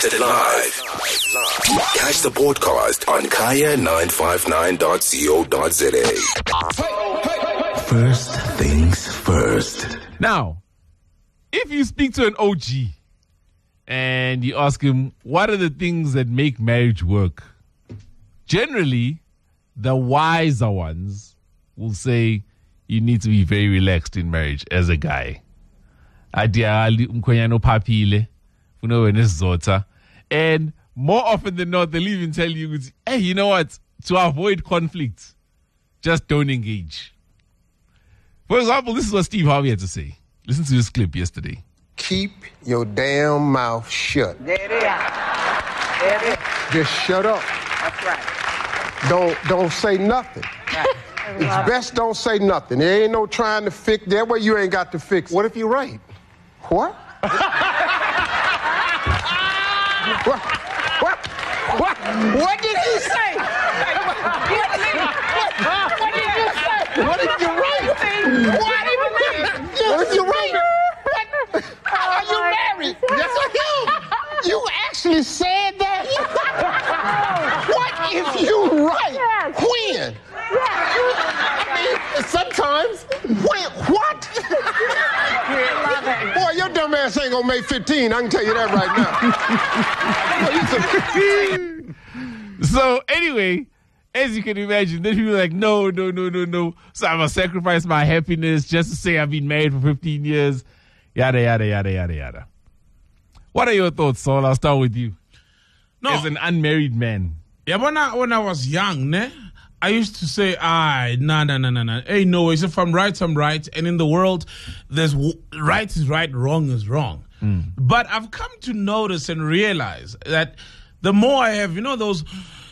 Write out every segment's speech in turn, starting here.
Broadcasted live. Catch the podcast on kaya959.co.za. First things first. Now, if you speak to an OG and you ask him, what are the things that make marriage work? Generally, the wiser ones will say you need to be very relaxed in marriage as a guy. And more often than not, they'll even tell you, hey, you know what? To avoid conflict, just don't engage. For example, this is what Steve Harvey had to say. Listen to this clip yesterday. Keep your damn mouth shut. There it is. There it is. Just shut up. That's right. Don't say nothing. Right. It's best don't say nothing. There ain't no trying to fix. That way you ain't got to fix. What if you're right? What? What did he say? What did you say? What if you're right? What if you're right? Are you married? Yes, I am. You actually said that? What if you're right? Yes. When? I mean, sometimes. When? What? Boy, your dumb ass ain't gonna make 15. I can tell you that right now. So anyway, as you can imagine, then people are like, no. So I'm going to sacrifice my happiness just to say I've been married for 15 years. Yada, yada, yada, yada, yada. What are your thoughts, Saul? I'll start with you. No. As an unmarried man. Yeah, when I was young, ne, I used to say, nah. Hey, no, if I'm right, I'm right. And in the world, there's right is right, wrong is wrong. But I've come to notice and realize that the more I have, those,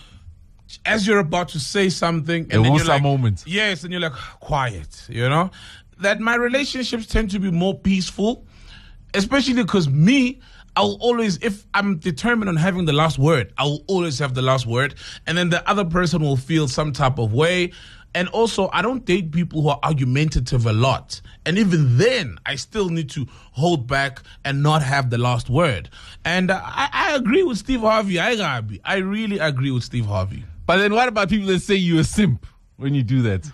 as you're about to say something, and then you're like, moment. Yes, and you're like, quiet, that my relationships tend to be more peaceful, especially because I'll always, if I'm determined on having the last word, I'll always have the last word. And then the other person will feel some type of way. And also, I don't date people who are argumentative a lot. And even then, I still need to hold back and not have the last word. And I agree with Steve Harvey. I really agree with Steve Harvey. But then what about people that say you're a simp when you do that?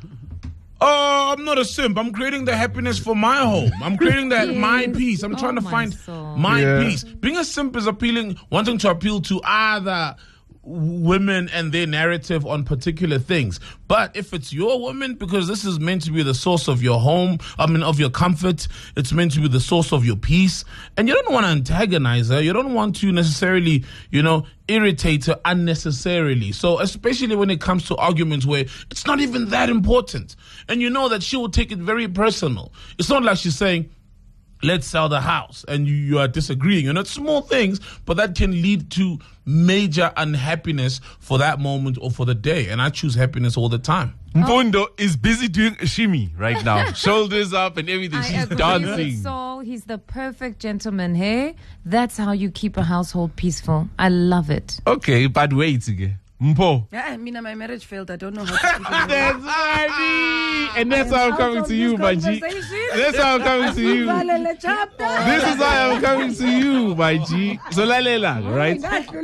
Oh, I'm not a simp. I'm creating the happiness for my home. I'm creating my peace. I'm trying to find my peace. Being a simp is wanting to appeal to other women and their narrative on particular things. But if it's your woman, because this is meant to be the source of your home, of your comfort, it's meant to be the source of your peace, and you don't want to antagonize her, you don't want to necessarily, irritate her unnecessarily. So especially when it comes to arguments where it's not even that important, and you know that she will take it very personal. It's not like she's saying, let's sell the house, and you are disagreeing. It's small things, but that can lead to major unhappiness for that moment or for the day. And I choose happiness all the time. Mfundo is busy doing a shimmy right now. Shoulders up and everything. She's dancing. With Saul, he's the perfect gentleman, hey? That's how you keep a household peaceful. I love it. Okay, but wait again. Mpo. Yeah, my marriage failed. I don't know how to keep it. That's right. And that's how I'm coming to you, my G. That's how I'm coming to you. This is why I'm coming to you, my G. So, lalela, right?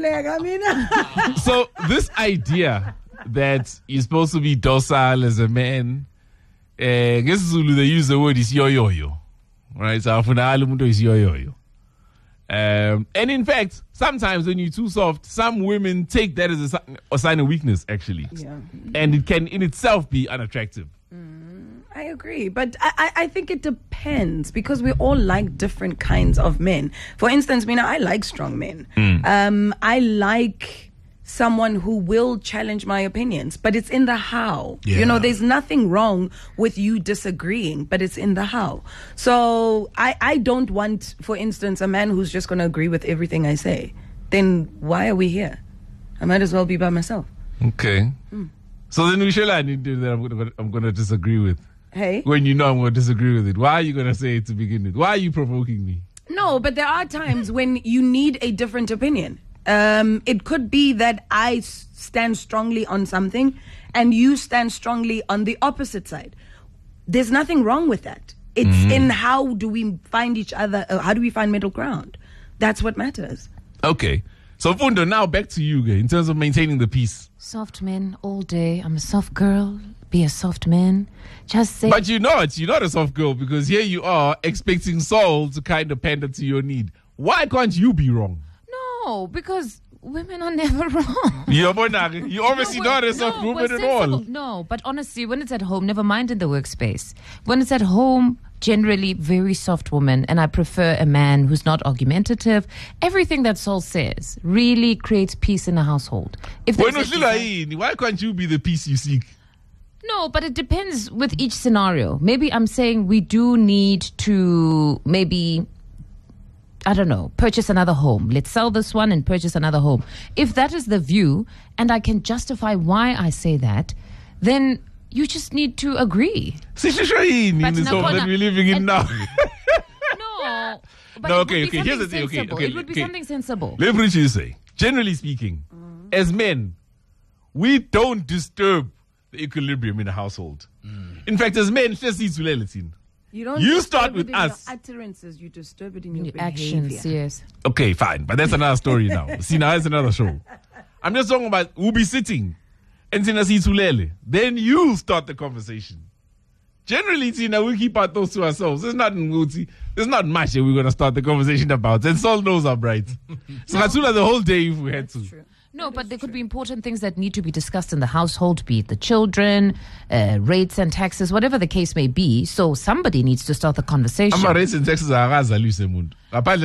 So, this idea that you're supposed to be docile as a man, guess Zulu, they use the word is yo-yo-yo. Right? So, is yo-yo-yo. And in fact, sometimes when you're too soft, some women take that as a sign of weakness, actually. Yeah. And it can in itself be unattractive. I agree. But I think it depends, because we all like different kinds of men. For instance, I like strong men. I like someone who will challenge my opinions, but it's in the how. Yeah. There's nothing wrong with you disagreeing, but it's in the how. So I don't want, for instance, a man who's just going to agree with everything I say. Then why are we here? I might as well be by myself. Okay. So then I need to do that I'm going to disagree with. Hey? When I'm going to disagree with it. Why are you going to say it to begin with? Why are you provoking me? No, but there are times when you need a different opinion. It could be that I stand strongly on something and you stand strongly on the opposite side. There's nothing wrong with that. It's in how do we find each other, how do we find middle ground? That's what matters. Okay. So, Fundo, now back to you, in terms of maintaining the peace. Soft men all day. I'm a soft girl. Be a soft man. Just say. But you're not a soft girl, because here you are expecting Saul to kind of pander to your need. Why can't you be wrong? No, because women are never wrong. You're obviously not a soft woman at all. No, but honestly, when it's at home, never mind in the workspace. When it's at home, generally very soft woman, and I prefer a man who's not argumentative. Everything that Saul says really creates peace in a household. If there's Why can't you be the peace you seek? No, but it depends with each scenario. Maybe I'm saying we do need to purchase another home. Let's sell this one and purchase another home. If that is the view, and I can justify why I say that, then you just need to agree. In this home that we're living in now. No. But No, it okay, would be here's the thing. something sensible. It would be something sensible. Let me just say, generally speaking, as men, we don't disturb the equilibrium in a household. In fact, as men, You start with us. Your utterances, you disturb it in your Actions, behavior. yes. Okay, fine, but that's another story now. See, now that's another show. I'm just talking about we'll be sitting and then you start the conversation. Generally, Tina, we keep our thoughts to ourselves. There's not much that we're going to start the conversation about. And Saul knows I'm right. So that's the whole day if we had to. True. No, but there could be important things that need to be discussed in the household, be it the children, rates and taxes, whatever the case may be. So somebody needs to start the conversation. Rates and taxes are but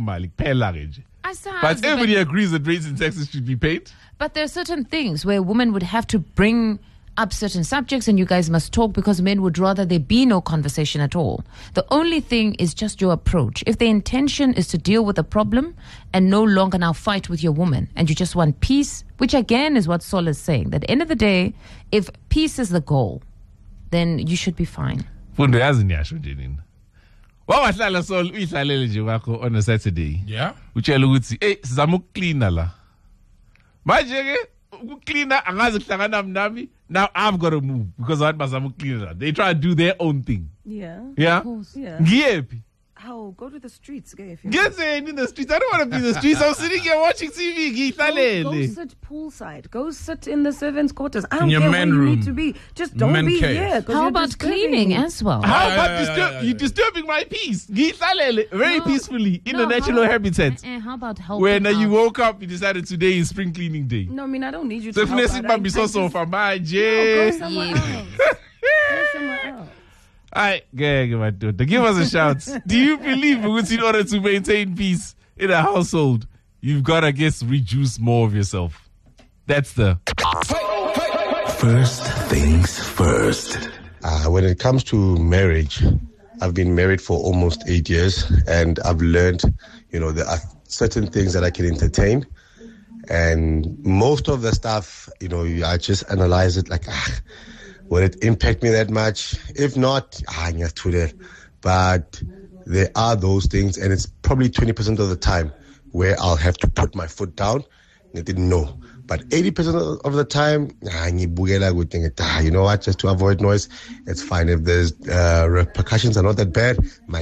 everybody agrees that rates and taxes should be paid. But there are certain things where women would have to bring up certain subjects and you guys must talk, because men would rather there be no conversation at all. The only thing is just your approach. If the intention is to deal with a problem and no longer now fight with your woman, and you just want peace, which again is what Saul is saying, that at the end of the day, if peace is the goal, then you should be fine. Fundo yazi niyasho nje nina. Wawahlala Saul uyihlalele nje wakho on a Saturday. Yeah. Utshela ukuthi sizama ukucleana la. Manje ke ukucleana angazi kuhlangana nami. Now I've got to move because I bazama ukucleana. They try to do their own thing. Yeah. Yeah. Yeah. Ngiyephi? How? Go to the streets, gay. If you Get in the streets. I don't want to be in the streets. I'm sitting here watching TV. go sit poolside. Go sit in the servants' quarters. I don't In your care where man you room. need to be. Just don't Man be cave. here. 'cause How you're about disturbing cleaning me. as well? How Yeah, about yeah. you're disturbing my peace? Very peacefully in No, a natural how- habitat. How about helping When you out? woke up, you decided today is spring cleaning day. No, I mean, I don't need you So to if help next out. man be I so just- for my No, go J. somewhere Yeah. else. Go somewhere else. Alright, give us a shout. Do you believe in order to maintain peace in a household, you've got to reduce more of yourself? That's the First things first. When it comes to marriage, I've been married for almost 8 years, and I've learned, there are certain things that I can entertain, and most of the stuff, I just analyze it like, will it impact me that much? If not, but there are those things, and it's probably 20% of the time where I'll have to put my foot down. And I didn't know. But 80% of the time, you know what, just to avoid noise, it's fine. If there's repercussions are not that bad,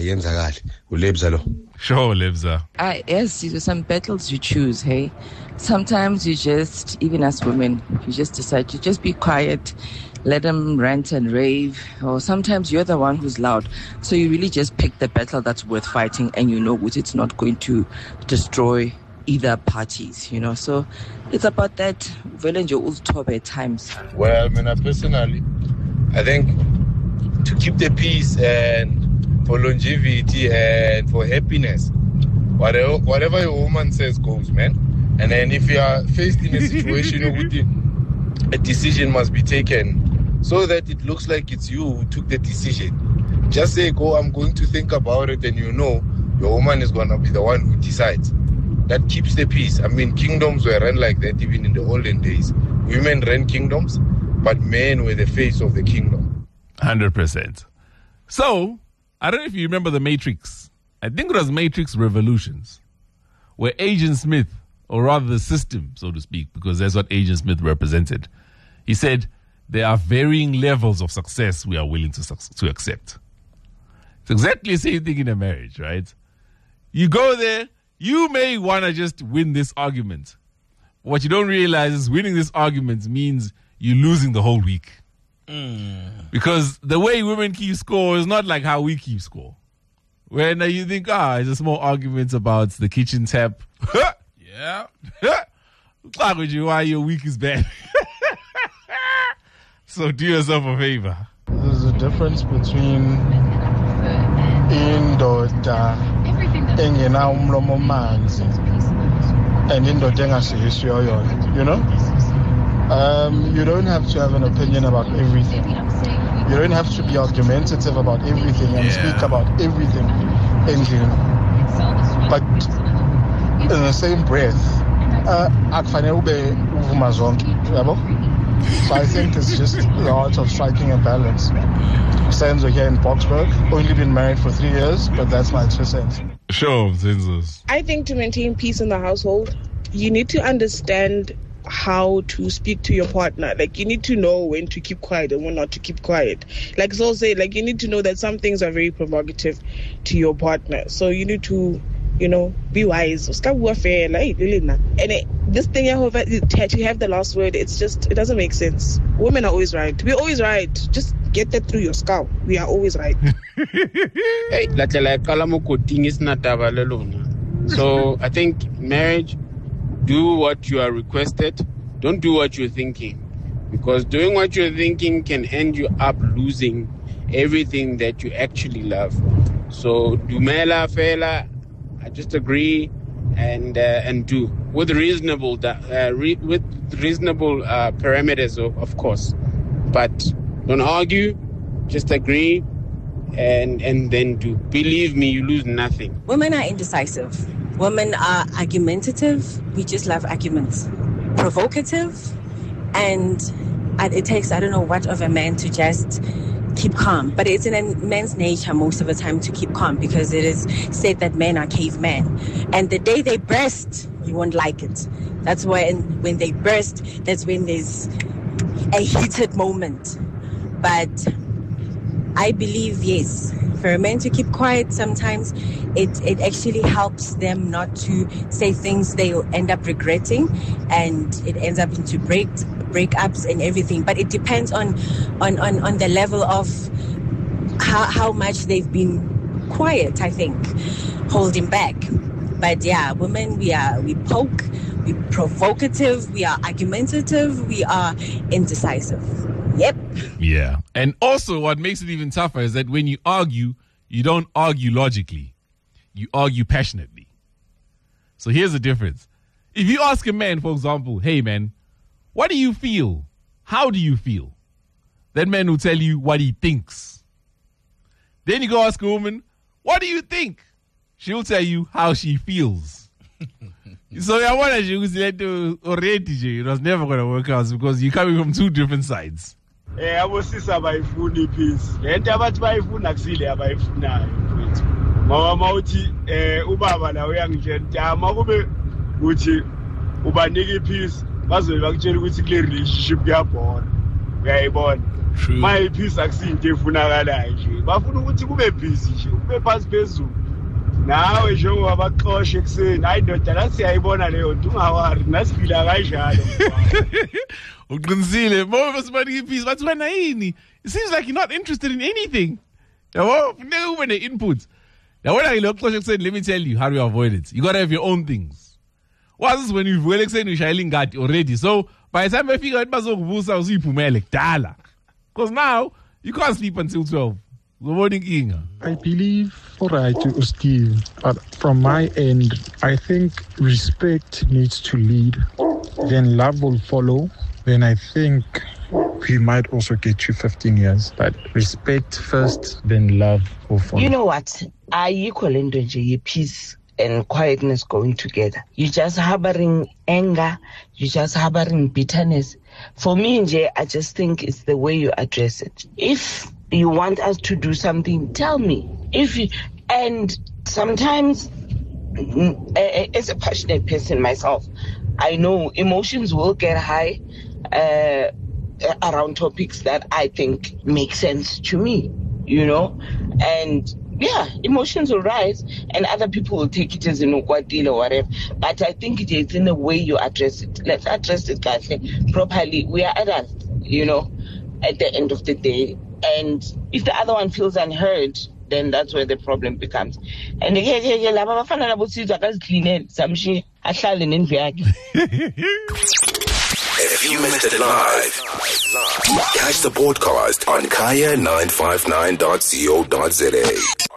Sure, Lebza. Yes, some battles you choose, hey? Sometimes you just, even as women, you just decide to just be quiet, let them rant and rave, or sometimes you're the one who's loud. So you really just pick the battle that's worth fighting, and you know it's not going to destroy either parties, So it's about that Velenjo Ultobe at times. Well, personally, I think to keep the peace and for longevity and for happiness, whatever your woman says goes, man. And then if you are faced in a situation a decision must be taken so that it looks like it's you who took the decision. Just say, I'm going to think about it, and your woman is going to be the one who decides. That keeps the peace. I mean, kingdoms were run like that even in the olden days. Women ran kingdoms, but men were the face of the kingdom. 100%. So, I don't know if you remember The Matrix. I think it was Matrix Revolutions, where Agent Smith, or rather the system, so to speak, because that's what Agent Smith represented, he said, there are varying levels of success we are willing to accept. It's exactly the same thing in a marriage, right? You go there, You may want to just win this argument. What you don't realize is winning this argument means you're losing the whole week. Because the way women keep score is not like how we keep score. When you think, it's a small argument about the kitchen tap. Yeah. Why your week is bad. So do yourself a favor. There's a difference between indoda engena umlomo manzi and indoda engasihisiyo yona, you know? You don't have to have an opinion about everything. You don't have to be argumentative about everything and speak about everything in here. But in the same breath, akufanele ube uvuma zonke, yabo? So I think it's just the art of striking a balance. Senzo here in Boksburg, only been married for 3 years, but that's my 2 cents. Sure, Senzo's. I think to maintain peace in the household, you need to understand how to speak to your partner. Like, you need to know when to keep quiet and when not to keep quiet. Like Zol said, like, you need to know that some things are very provocative to your partner. So you need to, be wise. And this thing, to have the last word, it doesn't make sense. Women are always right. We're always right. Just get that through your skull. We are always right. So I think marriage, do what you are requested. Don't do what you're thinking. Because doing what you're thinking can end you up losing everything that you actually love. So dumela fela, I just agree and do with reasonable parameters, of course. But don't argue, just agree and then do. Believe me, you lose nothing. Women are indecisive. Women are argumentative. We just love arguments. Provocative. And it takes, I don't know what of a man to just keep calm. But it's in a man's nature most of the time to keep calm because it is said that men are cavemen. And the day they burst, you won't like it. That's when they burst, that's when there's a heated moment. But I believe, yes, for a man to keep quiet sometimes, it actually helps them not to say things they'll end up regretting, and it ends up into breakups and everything. But it depends on the level of how much they've been quiet, I think, holding back. But yeah, women, we poke, we're provocative, we are argumentative, we are indecisive. Yep. Yeah. And also what makes it even tougher is that when you argue, you don't argue logically. You argue passionately. So here's the difference. If you ask a man, for example, hey man, what do you feel? How do you feel? That man will tell you what he thinks. Then you go ask a woman, what do you think? She'll tell you how she feels. So I want to already, it was never going to work out because you're coming from two different sides. Abosisi abayifuni peace. Le nto abathi bayifuna kusile abayifunayo mfowethu. Mama uthi ubaba la uyangitshela makube uthi ubanika ipeace bazobe bakutshela ukuthi kule relationship kuyabhona. Uyayibona. My peace akusinto efunakalayo nje. Bafuna ukuthi kube busy nje, ube phansi phezulu. Nawe njengoba baxoshe ekseni hayi ndoda la siyayibona leyo nto ungawari nasifila kanjalo. Uqinisile mama sibanika ipeace bathi wena yini? It seems like you're not interested in anything. Yabo funeka ube ne-input. Yabona ile xoxhe ekseni, let me tell you how to avoid it. You got to have your own things. What is when you vuka ekseni ushayela ingadi already. So by the time befika bazokuvusa usiphumele kudala. Because now you can't sleep until 12. I believe, all right, Steve, but from my end, I think respect needs to lead. Then love will follow. Then I think we might also get to 15 years. But respect first, then love will follow. You know what? I equal into peace and quietness going together. You're just harboring anger. You're just harboring bitterness. For me, I just think it's the way you address it. If you want us to do something, tell me. And sometimes, as a passionate person myself, I know emotions will get high around topics that I think make sense to me, and emotions will rise and other people will take it as an ukwatile or whatever. But I think it is in the way you address it. Let's address it properly. We are adults, at the end of the day. And if the other one feels unheard, then that's where the problem becomes. And if you missed it live, catch the podcast on kaya959.co.za.